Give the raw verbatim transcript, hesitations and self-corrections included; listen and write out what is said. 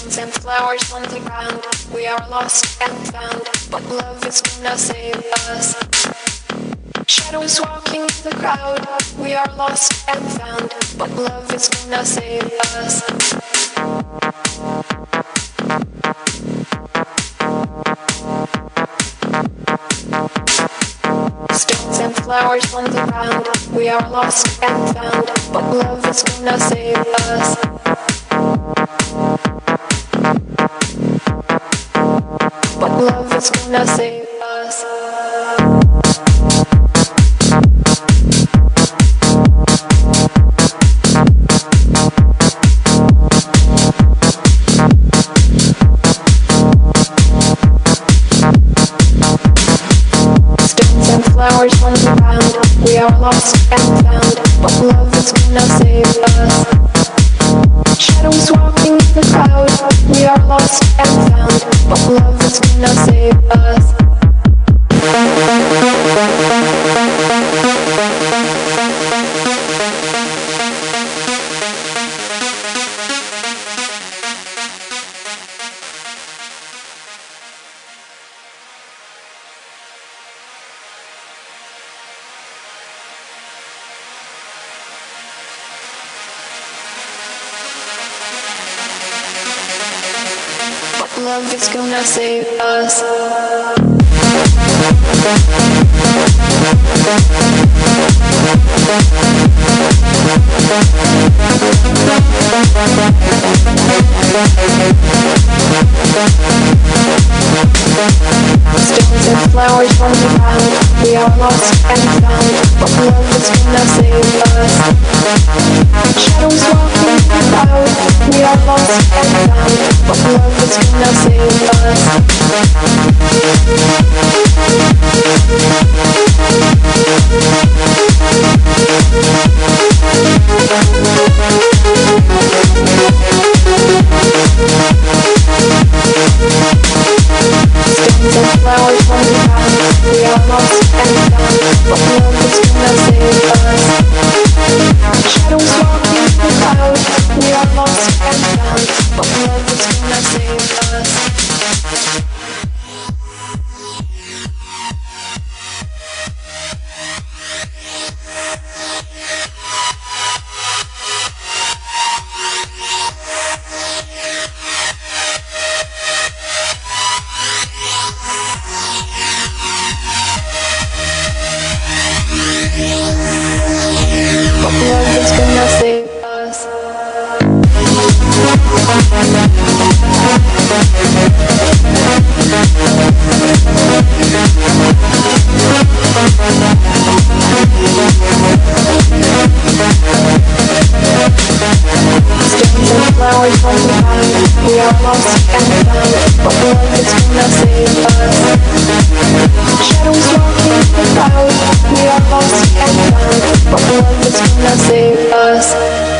Stones and flowers on the ground. We are lost and found, but love is gonna save us. Shadows walking the crowd. We are lost and found, but love is gonna save us. Stones and flowers on the ground. We are lost and found, but love is gonna save us. But love is gonna save us. Stones and flowers on the ground. We are lost and found, but love is gonna save us. Shadows walking the crowd. We are lost and found, but love is gonna save us. Love is gonna save us. Stones and flowers on the ground. We are lost and found, but love is gonna save us. Shadows walking the crowd. We are lost and found, but love is gonna save us. Stones and flowers on the ground. We are lost and found, but love is gonna save us. Shadows walking the crowd. We are lost and found, but love is gonna save us. But love is gonna save us. Stones and flowers on the ground. We are lost and found, but love is gonna save us. Shadows walking the crowd. We are lost and found, but love is gonna save us.